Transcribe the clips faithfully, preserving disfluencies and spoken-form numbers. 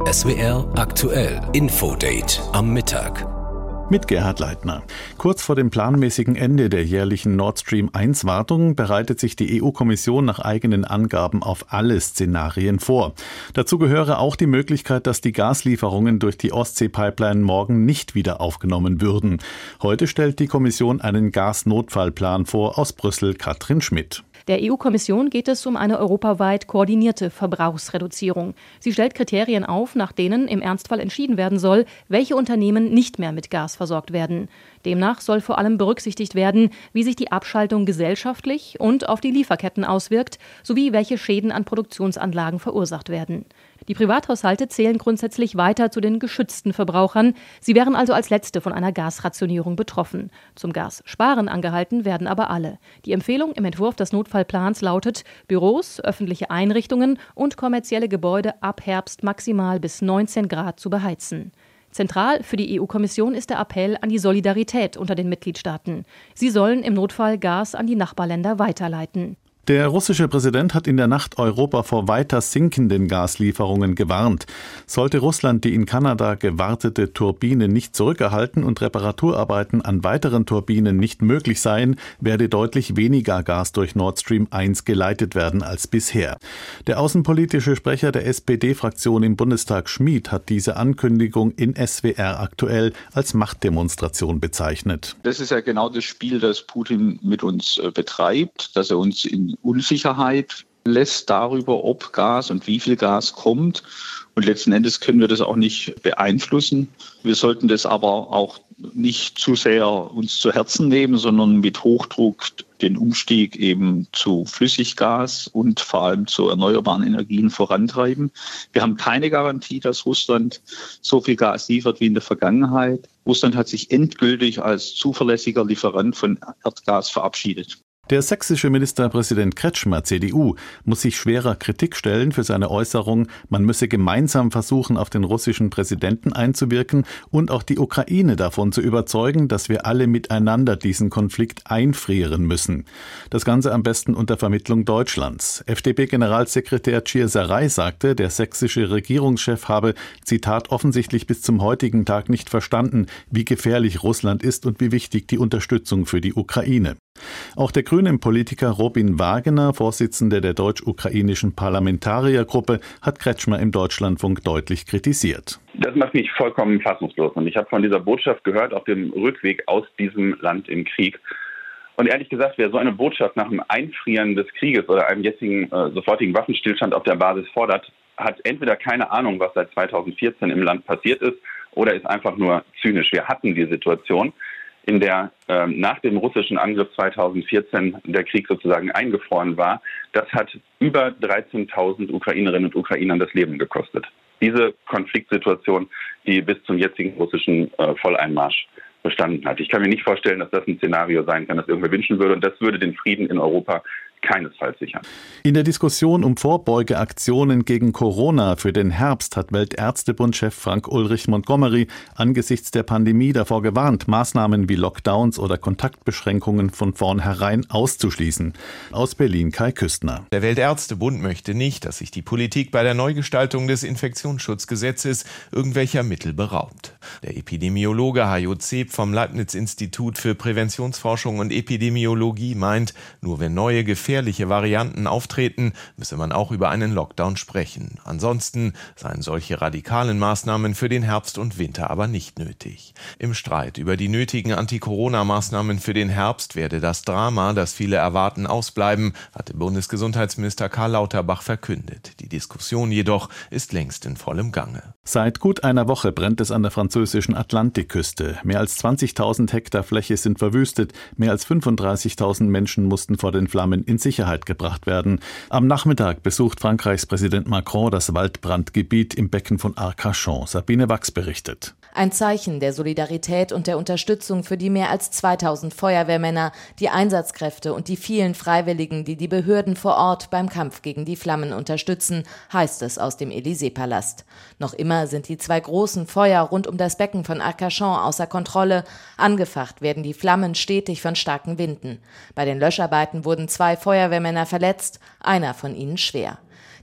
S W R aktuell Infodate am Mittag. Mit Gerhard Leitner. Kurz vor dem planmäßigen Ende der jährlichen Nord Stream eins Wartung bereitet sich die E U-Kommission nach eigenen Angaben auf alle Szenarien vor. Dazu gehöre auch die Möglichkeit, dass die Gaslieferungen durch die Ostsee-Pipeline morgen nicht wieder aufgenommen würden. Heute stellt die Kommission einen Gasnotfallplan vor. Aus Brüssel Katrin Schmidt. Der E U-Kommission geht es um eine europaweit koordinierte Verbrauchsreduzierung. Sie stellt Kriterien auf, nach denen im Ernstfall entschieden werden soll, welche Unternehmen nicht mehr mit Gas versorgt werden. Demnach soll vor allem berücksichtigt werden, wie sich die Abschaltung gesellschaftlich und auf die Lieferketten auswirkt, sowie welche Schäden an Produktionsanlagen verursacht werden. Die Privathaushalte zählen grundsätzlich weiter zu den geschützten Verbrauchern. Sie wären also als Letzte von einer Gasrationierung betroffen. Zum Gassparen angehalten werden aber alle. Die Empfehlung im Entwurf des Notfallplans lautet, Büros, öffentliche Einrichtungen und kommerzielle Gebäude ab Herbst maximal bis neunzehn Grad zu beheizen. Zentral für die E U-Kommission ist der Appell an die Solidarität unter den Mitgliedstaaten. Sie sollen im Notfall Gas an die Nachbarländer weiterleiten. Der russische Präsident hat in der Nacht Europa vor weiter sinkenden Gaslieferungen gewarnt. Sollte Russland die in Kanada gewartete Turbine nicht zurückerhalten und Reparaturarbeiten an weiteren Turbinen nicht möglich seien, werde deutlich weniger Gas durch Nord Stream eins geleitet werden als bisher. Der außenpolitische Sprecher der S P D-Fraktion im Bundestag, Schmid, hat diese Ankündigung in S W R aktuell als Machtdemonstration bezeichnet. Das ist ja genau das Spiel, das Putin mit uns betreibt, dass er uns in Unsicherheit lässt darüber, ob Gas und wie viel Gas kommt. Und letzten Endes können wir das auch nicht beeinflussen. Wir sollten das aber auch nicht zu sehr uns zu Herzen nehmen, sondern mit Hochdruck den Umstieg eben zu Flüssiggas und vor allem zu erneuerbaren Energien vorantreiben. Wir haben keine Garantie, dass Russland so viel Gas liefert wie in der Vergangenheit. Russland hat sich endgültig als zuverlässiger Lieferant von Erdgas verabschiedet. Der sächsische Ministerpräsident Kretschmer, C D U, muss sich schwerer Kritik stellen für seine Äußerung, man müsse gemeinsam versuchen, auf den russischen Präsidenten einzuwirken und auch die Ukraine davon zu überzeugen, dass wir alle miteinander diesen Konflikt einfrieren müssen. Das Ganze am besten unter Vermittlung Deutschlands. F D P-Generalsekretär Csikszentmihalyi sagte, der sächsische Regierungschef habe, Zitat, offensichtlich bis zum heutigen Tag nicht verstanden, wie gefährlich Russland ist und wie wichtig die Unterstützung für die Ukraine. Auch der grünen Politiker Robin Wagener, Vorsitzender der deutsch-ukrainischen Parlamentariergruppe, hat Kretschmer im Deutschlandfunk deutlich kritisiert. Das macht mich vollkommen fassungslos. Und ich habe von dieser Botschaft gehört auf dem Rückweg aus diesem Land im Krieg. Und ehrlich gesagt, wer so eine Botschaft nach dem Einfrieren des Krieges oder einem jetzigen äh, sofortigen Waffenstillstand auf der Basis fordert, hat entweder keine Ahnung, was seit zweitausendvierzehn im Land passiert ist, oder ist einfach nur zynisch. Wir hatten die Situation, in der äh, nach dem russischen Angriff zweitausendvierzehn der Krieg sozusagen eingefroren war. Das hat über dreizehntausend Ukrainerinnen und Ukrainern das Leben gekostet. Diese Konfliktsituation, die bis zum jetzigen russischen äh, Volleinmarsch bestanden hat. Ich kann mir nicht vorstellen, dass das ein Szenario sein kann, das irgendwer wünschen würde. Und das würde den Frieden in Europa keinesfalls sichern. In der Diskussion um Vorbeugeaktionen gegen Corona für den Herbst hat Weltärztebund-Chef Frank-Ulrich Montgomery angesichts der Pandemie davor gewarnt, Maßnahmen wie Lockdowns oder Kontaktbeschränkungen von vornherein auszuschließen. Aus Berlin Kai Küstner. Der Weltärztebund möchte nicht, dass sich die Politik bei der Neugestaltung des Infektionsschutzgesetzes irgendwelcher Mittel beraubt. Der Epidemiologe Hajo Zeb vom Leibniz-Institut für Präventionsforschung und Epidemiologie meint, nur wenn neue gefährliche Varianten auftreten, müsse man auch über einen Lockdown sprechen. Ansonsten seien solche radikalen Maßnahmen für den Herbst und Winter aber nicht nötig. Im Streit über die nötigen Anti-Corona-Maßnahmen für den Herbst werde das Drama, das viele erwarten, ausbleiben, hatte Bundesgesundheitsminister Karl Lauterbach verkündet. Die Diskussion jedoch ist längst in vollem Gange. Seit gut einer Woche brennt es an der französischen Atlantikküste. Mehr als zwanzigtausend Hektar Fläche sind verwüstet. Mehr als fünfunddreißigtausend Menschen mussten vor den Flammen in Sicherheit gebracht werden. Am Nachmittag besucht Frankreichs Präsident Macron das Waldbrandgebiet im Becken von Arcachon. Sabine Wachs berichtet. Ein Zeichen der Solidarität und der Unterstützung für die mehr als zweitausend Feuerwehrmänner, die Einsatzkräfte und die vielen Freiwilligen, die die Behörden vor Ort beim Kampf gegen die Flammen unterstützen, heißt es aus dem Élysée-Palast. Noch immer sind die zwei großen Feuer rund um das Becken von Arcachon außer Kontrolle. Angefacht werden die Flammen stetig von starken Winden. Bei den Löscharbeiten wurden zwei Feuerwehrmänner verletzt, einer von ihnen schwer.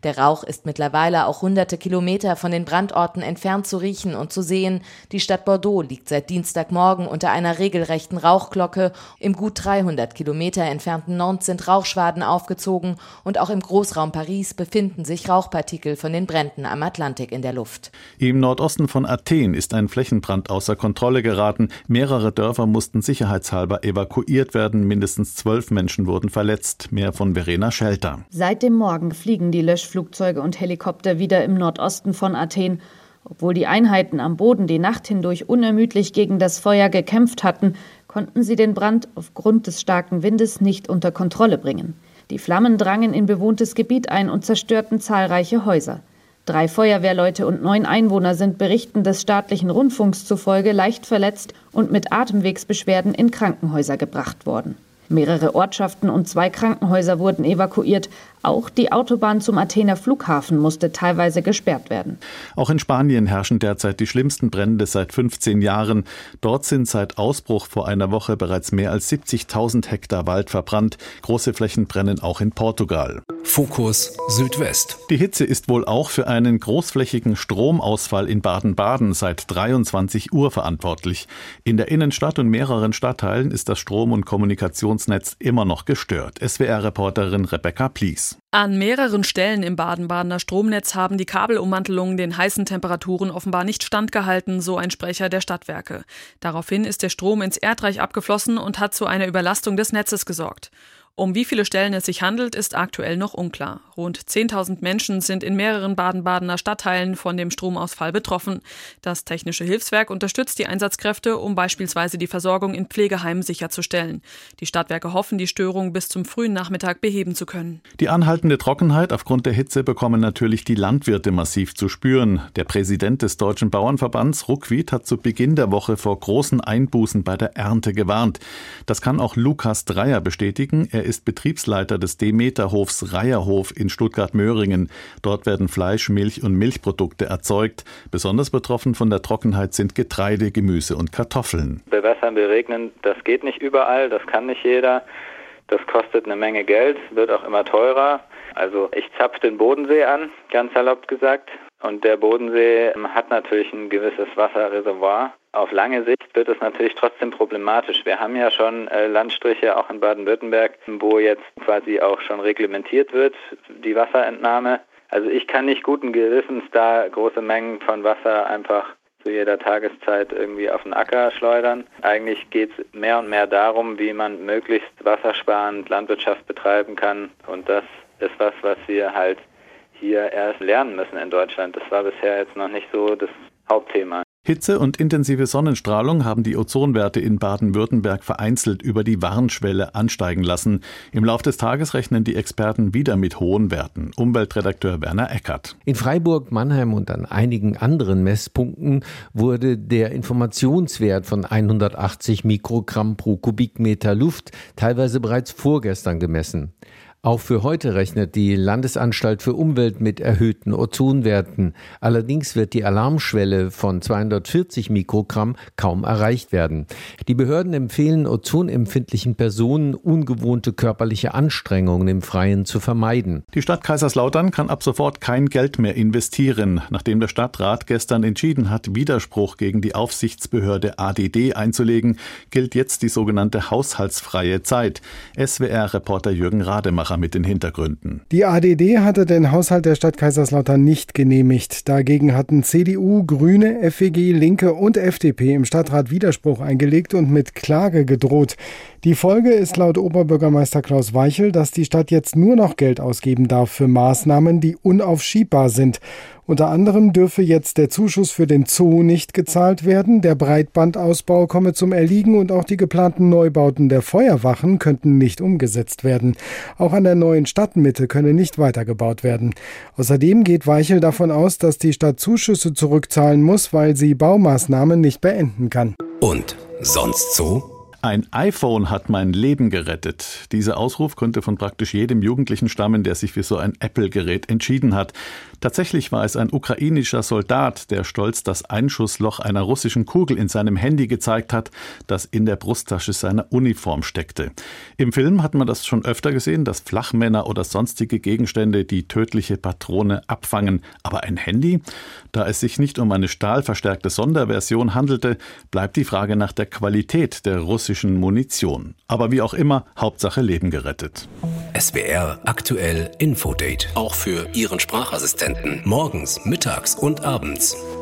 Der Rauch ist mittlerweile auch hunderte Kilometer von den Brandorten entfernt zu riechen und zu sehen. Die Stadt Bordeaux liegt seit Dienstagmorgen unter einer regelrechten Rauchglocke. Im gut dreihundert Kilometer entfernten Nantes sind Rauchschwaden aufgezogen und auch im Großraum Paris befinden sich Rauchpartikel von den Bränden am Atlantik in der Luft. Im Nordosten von Athen ist ein Flächenbrand außer Kontrolle geraten. Mehrere Dörfer mussten sicherheitshalber evakuiert werden. Mindestens zwölf Menschen wurden verletzt. Mehr von Verena Schelter. Seit dem Morgen fliegen die Löschflugzeuge und Helikopter wieder im Nordosten von Athen. Obwohl die Einheiten am Boden die Nacht hindurch unermüdlich gegen das Feuer gekämpft hatten, konnten sie den Brand aufgrund des starken Windes nicht unter Kontrolle bringen. Die Flammen drangen in bewohntes Gebiet ein und zerstörten zahlreiche Häuser. Drei Feuerwehrleute und neun Einwohner sind Berichten des staatlichen Rundfunks zufolge leicht verletzt und mit Atemwegsbeschwerden in Krankenhäuser gebracht worden. Mehrere Ortschaften und zwei Krankenhäuser wurden evakuiert. Auch die Autobahn zum Athener Flughafen musste teilweise gesperrt werden. Auch in Spanien herrschen derzeit die schlimmsten Brände seit fünfzehn Jahren. Dort sind seit Ausbruch vor einer Woche bereits mehr als siebzigtausend Hektar Wald verbrannt. Große Flächen brennen auch in Portugal. Fokus Südwest. Die Hitze ist wohl auch für einen großflächigen Stromausfall in Baden-Baden seit dreiundzwanzig Uhr verantwortlich. In der Innenstadt und mehreren Stadtteilen ist das Strom- und Kommunikationsnetz immer noch gestört. S W R-Reporterin Rebecca Plies. An mehreren Stellen im Baden-Badener Stromnetz haben die Kabelummantelungen den heißen Temperaturen offenbar nicht standgehalten, so ein Sprecher der Stadtwerke. Daraufhin ist der Strom ins Erdreich abgeflossen und hat zu einer Überlastung des Netzes gesorgt. Um wie viele Stellen es sich handelt, ist aktuell noch unklar. Rund zehntausend Menschen sind in mehreren Baden-Badener Stadtteilen von dem Stromausfall betroffen. Das Technische Hilfswerk unterstützt die Einsatzkräfte, um beispielsweise die Versorgung in Pflegeheimen sicherzustellen. Die Stadtwerke hoffen, die Störung bis zum frühen Nachmittag beheben zu können. Die anhaltende Trockenheit aufgrund der Hitze bekommen natürlich die Landwirte massiv zu spüren. Der Präsident des Deutschen Bauernverbands, Ruckwied, hat zu Beginn der Woche vor großen Einbußen bei der Ernte gewarnt. Das kann auch Lukas Dreier bestätigen. Er ist Betriebsleiter des Demeterhofs Reierhof in Stuttgart-Möhringen. Dort werden Fleisch, Milch und Milchprodukte erzeugt. Besonders betroffen von der Trockenheit sind Getreide, Gemüse und Kartoffeln. Bewässern, beregnen, das geht nicht überall, das kann nicht jeder. Das kostet eine Menge Geld, wird auch immer teurer. Also ich zapfe den Bodensee an, ganz salopp gesagt. Und der Bodensee hat natürlich ein gewisses Wasserreservoir. Auf lange Sicht wird es natürlich trotzdem problematisch. Wir haben ja schon äh, Landstriche, auch in Baden-Württemberg, wo jetzt quasi auch schon reglementiert wird, die Wasserentnahme. Also ich kann nicht guten Gewissens da große Mengen von Wasser einfach zu jeder Tageszeit irgendwie auf den Acker schleudern. Eigentlich geht es mehr und mehr darum, wie man möglichst wassersparend Landwirtschaft betreiben kann. Und das ist was, was wir halt hier erst lernen müssen in Deutschland. Das war bisher jetzt noch nicht so das Hauptthema. Hitze und intensive Sonnenstrahlung haben die Ozonwerte in Baden-Württemberg vereinzelt über die Warnschwelle ansteigen lassen. Im Lauf des Tages rechnen die Experten wieder mit hohen Werten. Umweltredakteur Werner Eckert. In Freiburg, Mannheim und an einigen anderen Messpunkten wurde der Informationswert von hundertachtzig Mikrogramm pro Kubikmeter Luft teilweise bereits vorgestern gemessen. Auch für heute rechnet die Landesanstalt für Umwelt mit erhöhten Ozonwerten. Allerdings wird die Alarmschwelle von zweihundertvierzig Mikrogramm kaum erreicht werden. Die Behörden empfehlen ozonempfindlichen Personen, ungewohnte körperliche Anstrengungen im Freien zu vermeiden. Die Stadt Kaiserslautern kann ab sofort kein Geld mehr investieren. Nachdem der Stadtrat gestern entschieden hat, Widerspruch gegen die Aufsichtsbehörde A D D einzulegen, gilt jetzt die sogenannte haushaltsfreie Zeit. S W R-Reporter Jürgen Rademacher mit den Hintergründen. Die A D D hatte den Haushalt der Stadt Kaiserslautern nicht genehmigt. Dagegen hatten C D U, Grüne, F E G, Linke und F D P im Stadtrat Widerspruch eingelegt und mit Klage gedroht. Die Folge ist laut Oberbürgermeister Klaus Weichel, dass die Stadt jetzt nur noch Geld ausgeben darf für Maßnahmen, die unaufschiebbar sind. Unter anderem dürfe jetzt der Zuschuss für den Zoo nicht gezahlt werden, der Breitbandausbau komme zum Erliegen und auch die geplanten Neubauten der Feuerwachen könnten nicht umgesetzt werden. Auch an der neuen Stadtmitte könne nicht weitergebaut werden. Außerdem geht Weichel davon aus, dass die Stadt Zuschüsse zurückzahlen muss, weil sie Baumaßnahmen nicht beenden kann. Und sonst so? Ein iPhone hat mein Leben gerettet. Dieser Ausruf könnte von praktisch jedem Jugendlichen stammen, der sich für so ein Apple-Gerät entschieden hat. Tatsächlich war es ein ukrainischer Soldat, der stolz das Einschussloch einer russischen Kugel in seinem Handy gezeigt hat, das in der Brusttasche seiner Uniform steckte. Im Film hat man das schon öfter gesehen, dass Flachmänner oder sonstige Gegenstände die tödliche Patrone abfangen. Aber ein Handy? Da es sich nicht um eine stahlverstärkte Sonderversion handelte, bleibt die Frage nach der Qualität der russischen Munition. Aber wie auch immer, Hauptsache Leben gerettet. S W R aktuell Infodate. Auch für Ihren Sprachassistenten. Morgens, mittags und abends.